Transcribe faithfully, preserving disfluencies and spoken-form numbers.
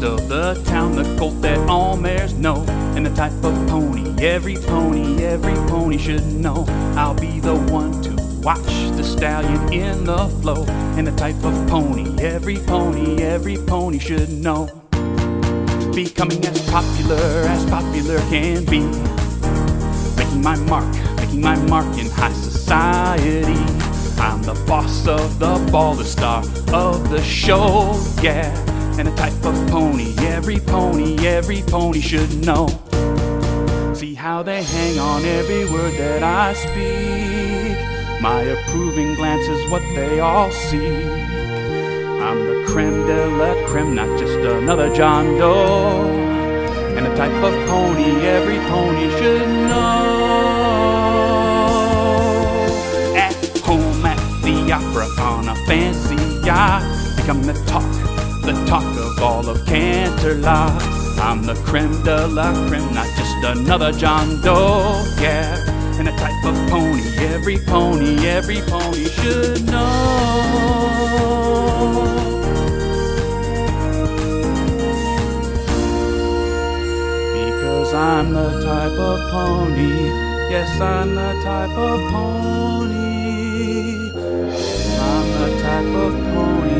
of the town, the colt that all mares know, and the type of pony every pony, every pony should know. I'll be the one to watch the stallion in the flow, and the type of pony every pony, every pony should know. Becoming as popular as popular can be, making my mark, making my mark in high society. I'm the boss of the ball, the star of the show, yeah. And the type of pony every pony, every pony should know. See how they hang on every word that I speak. My approving glance is what they all seek. I'm the creme de la creme, not just another John Doe. And the type of pony every pony should know. At home at the opera on a fancy yacht, become the talk, the talk of all of Canterlot. I'm the creme de la creme, not just another John Doe, yeah. And the type of pony every pony, every pony should know. Because I'm the type of pony, yes, I'm the type of pony. I'm the type of pony.